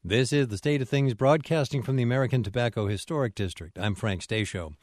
This is the State of Things broadcasting from the American Tobacco Historic District. I'm Frank Stasio.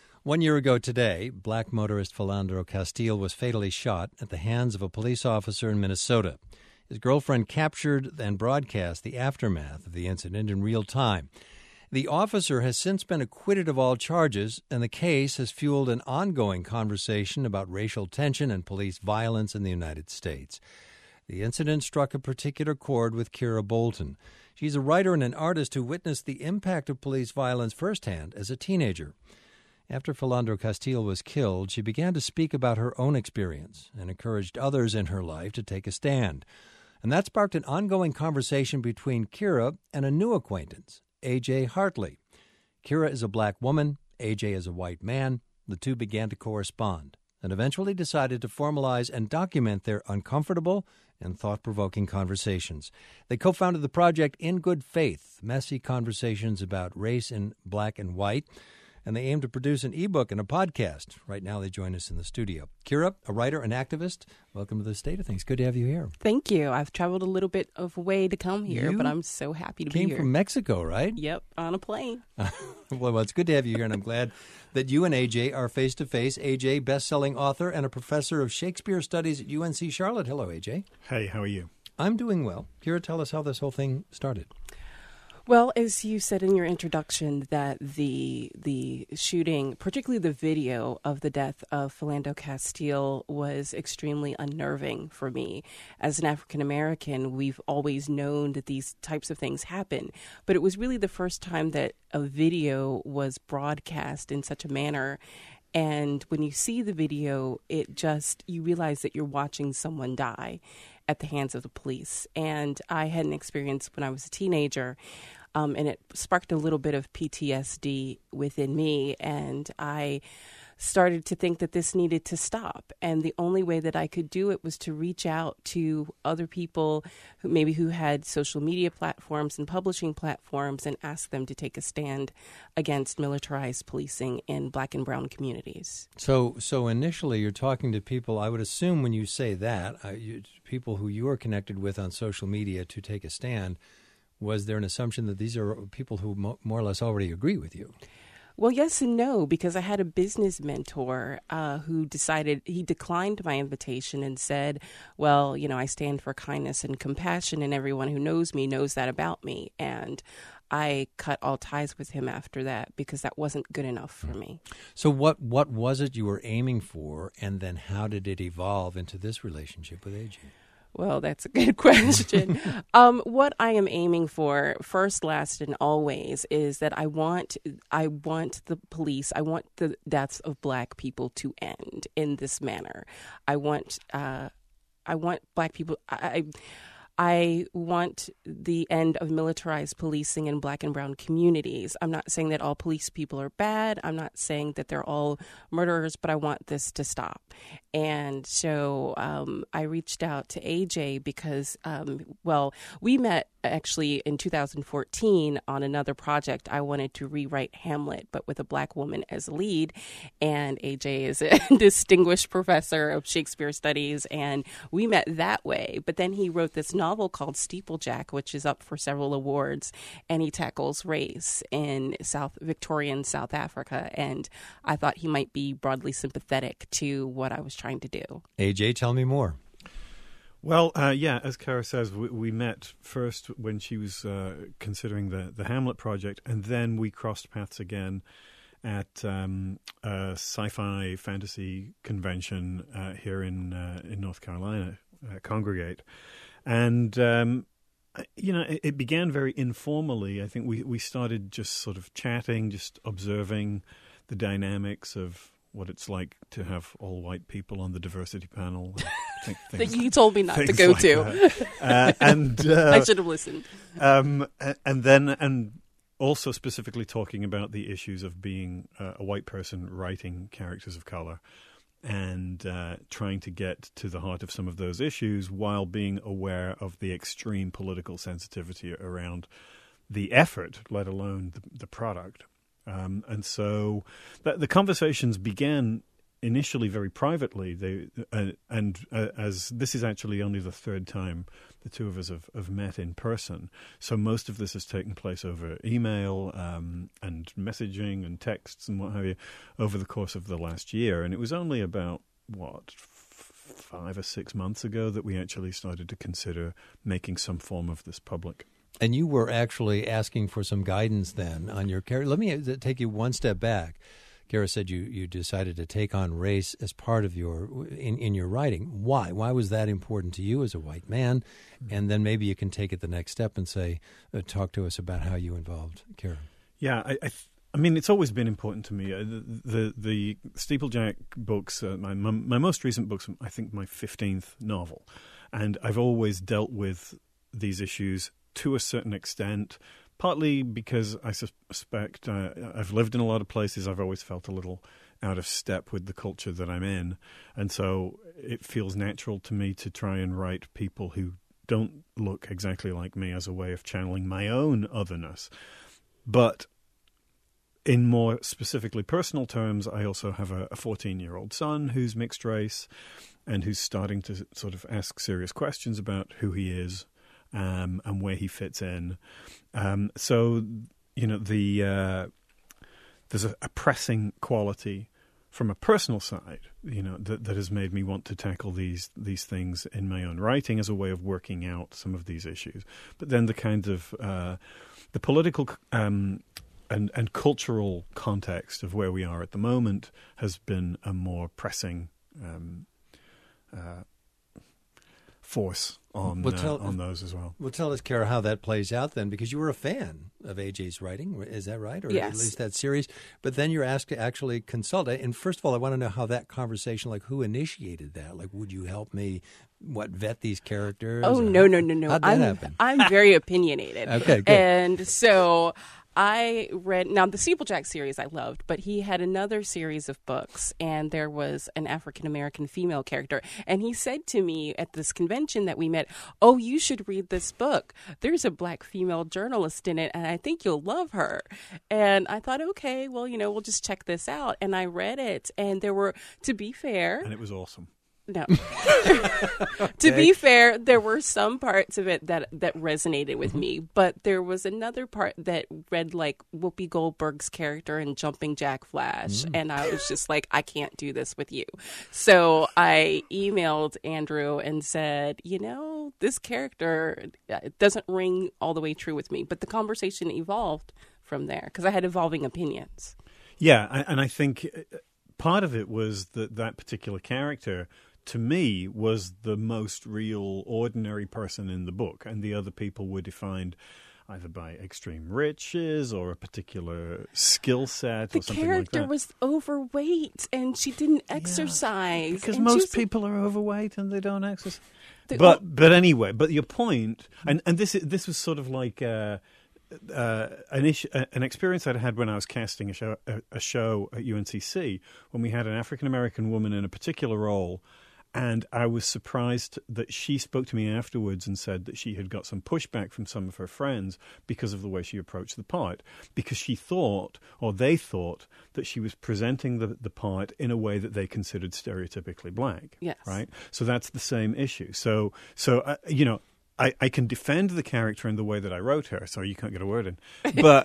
1 year ago today, black motorist Philando Castile was fatally shot at the hands of a police officer in Minnesota. His girlfriend captured and broadcast the aftermath of the incident in real time. The officer has since been acquitted of all charges, and the case has fueled an ongoing conversation about racial tension and police violence in the United States. The incident struck a particular chord with Kira Bolton. She's a writer and an artist who witnessed the impact of police violence firsthand as a teenager. After Philando Castile was killed, she began to speak about her own experience and encouraged others in her life to take a stand. And that sparked an ongoing conversation between Kira and a new acquaintance, A.J. Hartley. Kira is a black woman, A.J. is a white man. The two began to correspond and eventually decided to formalize and document their uncomfortable and thought-provoking conversations. They co-founded the project In Good Faith, Messy Conversations About Race in Black and White, and they aim to produce an ebook and a podcast. Right now they join us in the studio. Kira, a writer and activist, welcome to the State of Things. Good to have you here. Thank you. I've traveled a little bit of way to come here, but I'm so happy to be here. Came from Mexico, right? Yep, on a plane. Well, it's good to have you here, and I'm glad that you and AJ are face-to-face. AJ, best-selling author and a professor of Shakespeare Studies at UNC Charlotte. Hello, AJ. Hey, how are you? I'm doing well. Kira, tell us how this whole thing started. Well, as you said in your introduction, that the shooting, particularly the video of the death of Philando Castile, was extremely unnerving for me. As an African American, we've always known that these types of things happen, but it was really the first time that a video was broadcast in such a manner. And when you see the video, you realize that you're watching someone die at the hands of the police. And I had an experience when I was a teenager, and it sparked a little bit of PTSD within me, and I started to think that this needed to stop. And the only way that I could do it was to reach out to other people who had social media platforms and publishing platforms and ask them to take a stand against militarized policing in black and brown communities. So initially you're talking to people, I would assume when you say that, people who you are connected with on social media to take a stand. Was there an assumption that these are people who more or less already agree with you? Well, yes and no, because I had a business mentor who declined my invitation and said, well, I stand for kindness and compassion, and everyone who knows me knows that about me. And I cut all ties with him after that because that wasn't good enough for me. So what was it you were aiming for, and then how did it evolve into this relationship with AJ? Well, that's a good question. What I am aiming for, first, last, and always, is that I want the police, I want the deaths of black people to end in this manner. I want black people. I want the end of militarized policing in black and brown communities. I'm not saying that all police people are bad. I'm not saying that they're all murderers, but I want this to stop. And so I reached out to AJ because, we met actually in 2014 on another project. I wanted to rewrite Hamlet, but with a black woman as a lead. And AJ is a distinguished professor of Shakespeare Studies, and we met that way. But then he wrote this novel called Steeplejack, which is up for several awards, and he tackles race in Victorian South Africa. And I thought he might be broadly sympathetic to what I was trying to do. AJ, tell me more. Well, as Kara says, we met first when she was considering the Hamlet project, and then we crossed paths again at a sci-fi fantasy convention here in North Carolina, Congregate. And, it began very informally. I think we started just sort of chatting, just observing the dynamics of what it's like to have all white people on the diversity panel. That you told me not to go like to. And I should have listened. And also specifically talking about the issues of being a white person writing characters of color and trying to get to the heart of some of those issues while being aware of the extreme political sensitivity around the effort, let alone the product. And so the conversations began initially very privately. As this is actually only the third time the two of us have met in person, so most of this has taken place over email and messaging and texts and what have you over the course of the last year. And it was only about 5 or 6 months ago that we actually started to consider making some form of this public. And you were actually asking for some guidance then on your character. Let me take you one step back. Kara said you decided to take on race as part of in your writing. Why? Why was that important to you as a white man? And then maybe you can take it the next step and say, talk to us about how you involved Kara. Yeah, I mean, it's always been important to me. The Steeplejack books, my most recent books, I think my 15th novel, and I've always dealt with these issues to a certain extent. Partly because I suspect I've lived in a lot of places. I've always felt a little out of step with the culture that I'm in. And so it feels natural to me to try and write people who don't look exactly like me as a way of channeling my own otherness. But in more specifically personal terms, I also have a 14-year-old son who's mixed race and who's starting to sort of ask serious questions about who he is. And where he fits in. So, there's a pressing quality from a personal side, that has made me want to tackle these things in my own writing as a way of working out some of these issues. But then the kind of the political and cultural context of where we are at the moment has been a more pressing force on those as well. Well, tell us, Kara, how that plays out then, because you were a fan of A.J.'s writing. Is that right? Or yes. At least that series. But then you're asked to actually consult. And first of all, I want to know how that conversation, like who initiated that? Like, would you help me, vet these characters? Oh, no. How'd that happen? I'm very opinionated. Okay, good. And so I read, now the Steeplejack series I loved, but he had another series of books, and there was an African-American female character. And he said to me at this convention that we met, oh, you should read this book. There's a black female journalist in it, and I think you'll love her. And I thought, okay, well, we'll just check this out. And I read it, and there were, to be fair... And it was awesome. No. To be fair, there were some parts of it that resonated with me, but there was another part that read like Whoopi Goldberg's character in Jumping Jack Flash, and I was just like, I can't do this with you. So I emailed Andrew and said, this character doesn't ring all the way true with me, but the conversation evolved from there because I had evolving opinions. Yeah, and I think part of it was that particular character, to me, was the most real, ordinary person in the book, and the other people were defined either by extreme riches or a particular skill set or something like that. The character was overweight, and she didn't exercise. Because most people are overweight and they don't exercise. But anyway, but your point, and this was sort of like an experience I'd had when I was casting a show at UNCC, when we had an African-American woman in a particular role. And I was surprised that she spoke to me afterwards and said that she had got some pushback from some of her friends because of the way she approached the part. Because she thought, or they thought, that she was presenting the part in a way that they considered stereotypically black. Yes. Right? So that's the same issue. So I can defend the character in the way that I wrote her, so you can't get a word in. But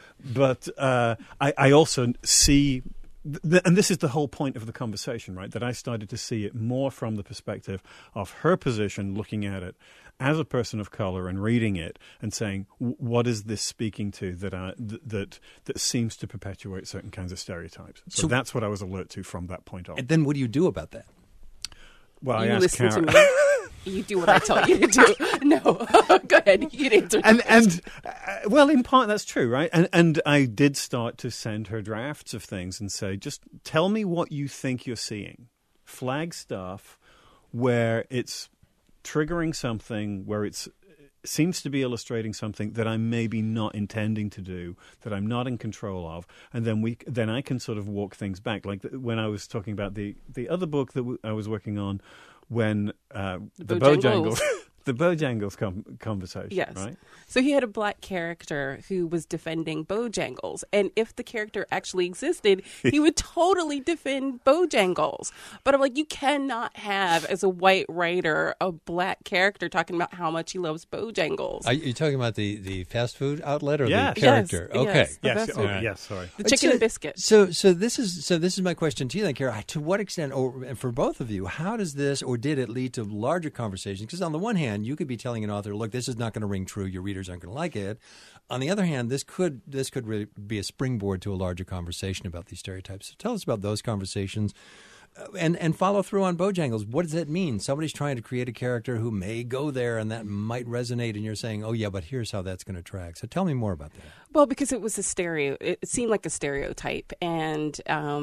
I also see... and this is the whole point of the conversation, right? That I started to see it more from the perspective of her position, looking at it as a person of color and reading it and saying, what is this speaking to that seems to perpetuate certain kinds of stereotypes? So that's what I was alert to from that point on. And then what do you do about that? Well, I asked Kara. To me. You do what I tell you to do. No, go ahead. You can answer. Well, in part that's true, right? And I did start to send her drafts of things and say, just tell me what you think you're seeing. Flag stuff where it's triggering something, where it seems to be illustrating something that I'm maybe not intending to do, that I'm not in control of, and then I can sort of walk things back. Like when I was talking about the other book that I was working on, when the Bojangles, The Bojangles conversation, Yes. right? So he had a black character who was defending Bojangles. And if the character actually existed, he would totally defend Bojangles. But I'm like, you cannot have, as a white writer, a black character talking about how much he loves Bojangles. Are you talking about the fast food outlet or Yes. the character? Yes, okay. yes. The Yes. best Oh, one. yes. Sorry. The chicken and biscuit. So this is my question to you then, Kara. To what extent, and for both of you, how does this or did it lead to larger conversations? Because on the one hand, you could be telling an author, "Look, this is not going to ring true. Your readers aren't going to like it." On the other hand, this could really be a springboard to a larger conversation about these stereotypes. So tell us about those conversations. And follow through on Bojangles. What does that mean? Somebody's trying to create a character who may go there, and that might resonate. And you're saying, "Oh yeah, but here's how that's going to track." So tell me more about that. Well, because it was it seemed like a stereotype, and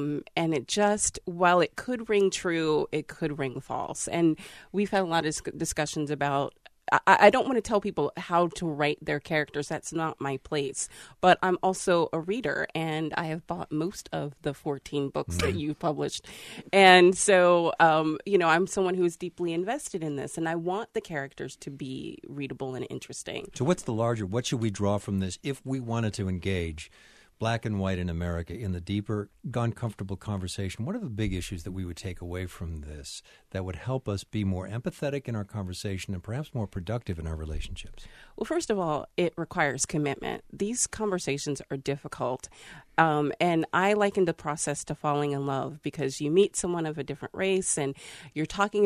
it just, while it could ring true, it could ring false. And we've had a lot of discussions about. I don't want to tell people how to write their characters. That's not my place. But I'm also a reader, and I have bought most of the 14 books that you've published. And so, I'm someone who is deeply invested in this, and I want the characters to be readable and interesting. So what should we draw from this if we wanted to engage black and white in America in the deeper, uncomfortable conversation? What are the big issues that we would take away from this that would help us be more empathetic in our conversation and perhaps more productive in our relationships? Well, first of all, it requires commitment. These conversations are difficult. And I liken the process to falling in love, because you meet someone of a different race and you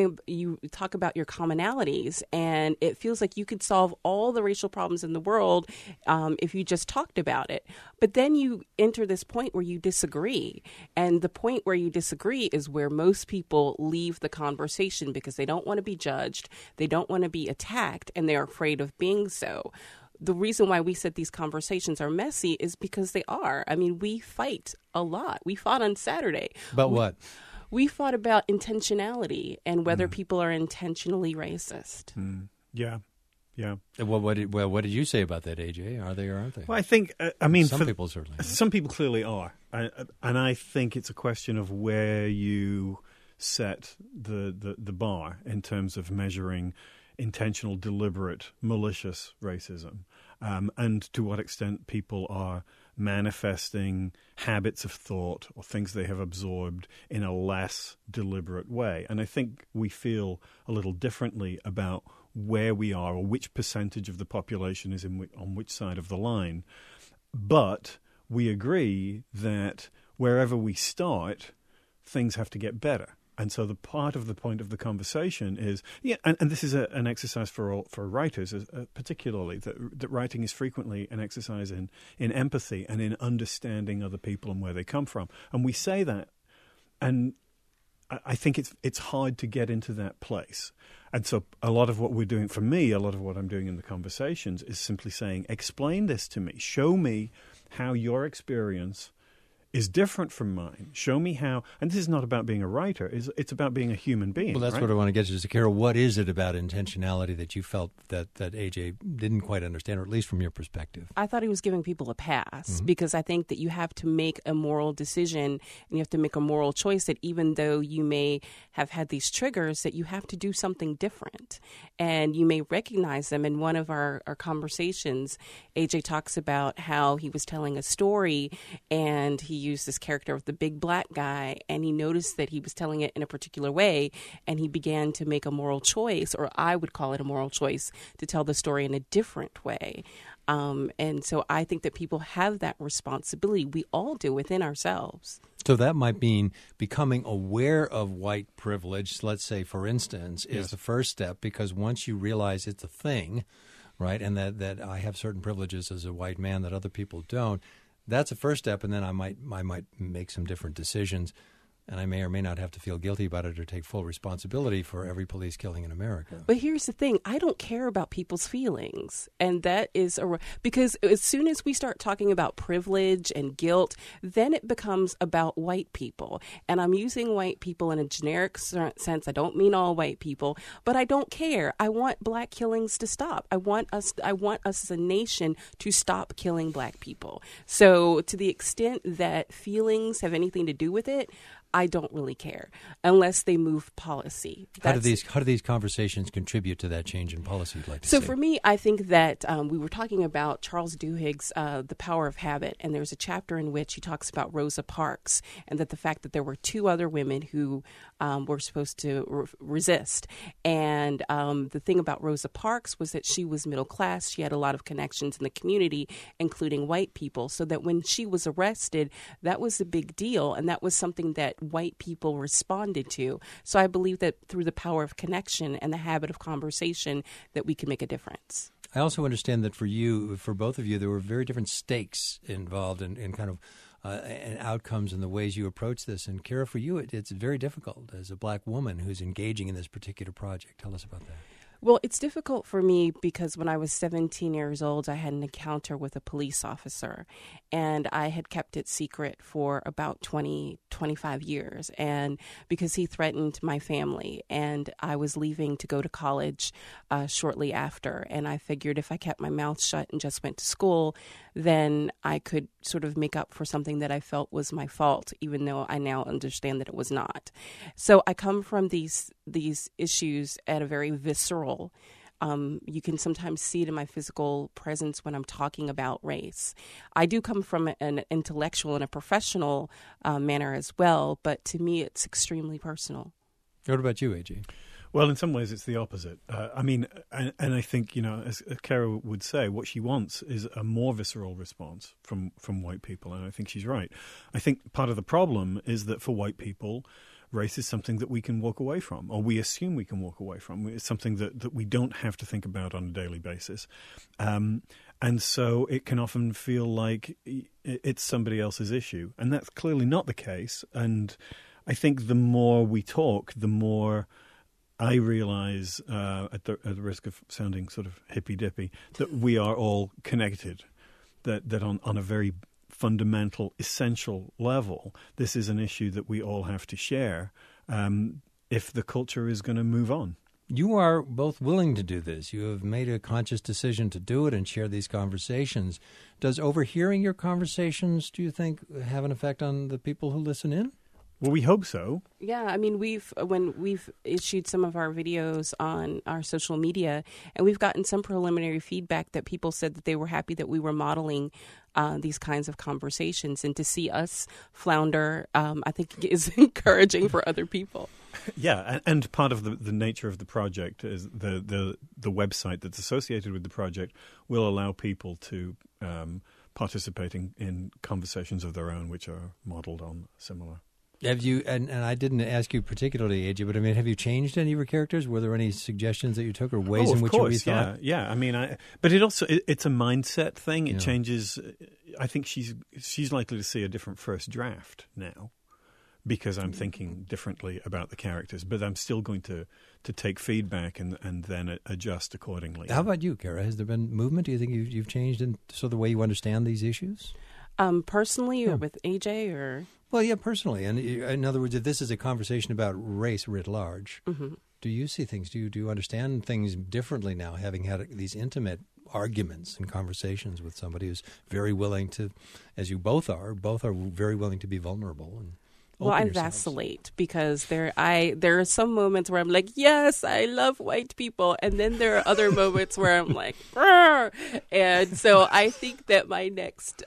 talk about your commonalities, and it feels like you could solve all the racial problems in the world if you just talked about it. But then you enter this point where you disagree. And the point where you disagree is where most people leave the conversation because they don't want to be judged, they don't want to be attacked, and they're afraid of being so. The reason why we said these conversations are messy is because they are. I mean, we fight a lot. We fought on Saturday. About what? We fought about intentionality and whether people are intentionally racist. Yeah. What did you say about that, AJ? Are they or aren't they? Well, I think, some people certainly are. Some people clearly are. And I think it's a question of where you set the bar in terms of measuring intentional, deliberate, malicious racism, and to what extent people are manifesting habits of thought or things they have absorbed in a less deliberate way. And I think we feel a little differently about where we are or which percentage of the population is on which side of the line. But we agree that wherever we start, things have to get better. And so the point of the conversation is, and this is an exercise for writers, particularly, that writing is frequently an exercise in empathy and in understanding other people and where they come from. And we say that, and I think it's hard to get into that place. And so a lot of what we're doing, for me, a lot of what I'm doing in the conversations is simply saying, explain this to me. Show me how your experience is different from mine. Show me how, and this is not about being a writer, it's about being a human being. Well, that's right? what I want to get to. So, Carol, what is it about intentionality that you felt that AJ didn't quite understand, or at least from your perspective? I thought he was giving people a pass because I think that you have to make a moral decision and you have to make a moral choice that even though you may have had these triggers, that you have to do something different. And you may recognize them. In one of our conversations, AJ talks about how he was telling a story and he used this character of the big black guy, and he noticed that he was telling it in a particular way, and he began to make a moral choice, or I would call it a moral choice, to tell the story in a different way. And so I think that people have that responsibility. We all do within ourselves. So that might mean becoming aware of white privilege, let's say, for instance, is the first step, because once you realize it's a thing, right, and that I have certain privileges as a white man that other people don't, that's a first step, and then I might make some different decisions, and I may or may not have to feel guilty about it or take full responsibility for every police killing in America. But here's the thing. I don't care about people's feelings. And that is because as soon as we start talking about privilege and guilt, then it becomes about white people. And I'm using white people in a generic sense. I don't mean all white people, but I don't care. I want black killings to stop. I want us as a nation to stop killing black people. So to the extent that feelings have anything to do with it, I don't really care unless they move policy. How do these conversations contribute to that change in policy, you'd like to So see? for me, I think that we were talking about Charles Duhigg's The Power of Habit, and there's a chapter in which he talks about Rosa Parks and that the fact that there were two other women who were supposed to resist. And the thing about Rosa Parks was that she was middle class. She had a lot of connections in the community, including white people, so that when she was arrested, that was a big deal, and that was something that white people responded to. So I believe that through the power of connection and the habit of conversation that we can make a difference. I also understand that for both of you, there were very different stakes involved in kind of and outcomes and the ways you approach this. And Kara, for you, it's very difficult as a black woman who's engaging in this particular project. Tell us about that. Well, it's difficult for me because when I was 17 years old, I had an encounter with a police officer, and I had kept it secret for about 25 years, and because he threatened my family, and I was leaving to go to college shortly after, and I figured if I kept my mouth shut and just went to school, then I could sort of make up for something that I felt was my fault, even though I now understand that it was not. So I come from these issues at a very visceral. You can sometimes see it in my physical presence when I'm talking about race. I do come from an intellectual and a professional manner as well, but to me, it's extremely personal. What about you, AJ? Well, in some ways, it's the opposite. And I think, as Kara would say, what she wants is a more visceral response from white people, and I think she's right. I think part of the problem is that for white people, race is something that we can walk away from, or we assume we can walk away from. It's something that we don't have to think about on a daily basis. And so it can often feel like it's somebody else's issue. And that's clearly not the case. And I think the more we talk, the more I realize, at the risk of sounding sort of hippy-dippy, that we are all connected, that on a very fundamental, essential level, this is an issue that we all have to share if the culture is going to move on. You are both willing to do this. You have made a conscious decision to do it and share these conversations. Does overhearing your conversations, do you think, have an effect on the people who listen in? Well, we hope so. Yeah, I mean, when we've issued some of our videos on our social media, and we've gotten some preliminary feedback that people said that they were happy that we were modeling these kinds of conversations, and to see us flounder, I think is encouraging for other people. Yeah, and part of the nature of the project is the website that's associated with the project will allow people to participate in conversations of their own, which are modeled on similar. Have you, and I didn't ask you particularly, AJ, but I mean, have you changed any of your characters? Were there any suggestions that you took or ways in which you rethought? Yeah. I mean, but it's a mindset thing. It changes. I think she's likely to see a different first draft now because I'm thinking differently about the characters, but I'm still going to take feedback and then adjust accordingly. How about you, Kara? Has there been movement? Do you think you've changed in so the way you understand these issues? Personally, or with AJ, or? Well, yeah, personally. And in other words, if this is a conversation about race writ large, do you see things? Do you understand things differently now, having had these intimate arguments and conversations with somebody who's very willing to, as you both are very willing to be vulnerable and well, I vacillate because there are some moments where I'm like, yes, I love white people, and then there are other moments where I'm like, Rrr! And so I think that my next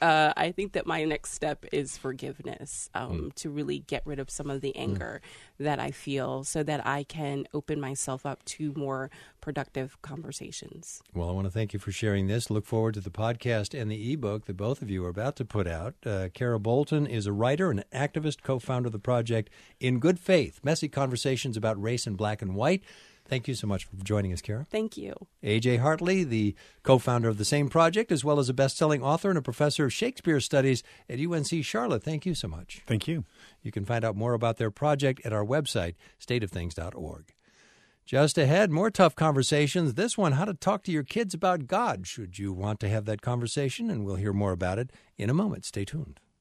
step is forgiveness, to really get rid of some of the anger that I feel, so that I can open myself up to more productive conversations. Well, I want to thank you for sharing this. Look forward to the podcast and the ebook that both of you are about to put out. Kara Bolton is a writer and an activist, co-founder of the project In Good Faith, Messy Conversations About Race in Black and White. Thank you so much for joining us, Kara. Thank you. AJ Hartley, the co-founder of the same project, as well as a best-selling author and a professor of Shakespeare Studies at UNC Charlotte. Thank you so much. Thank you. You can find out more about their project at our website, stateofthings.org. Just ahead, more tough conversations. This one, how to talk to your kids about God, should you want to have that conversation, and we'll hear more about it in a moment. Stay tuned.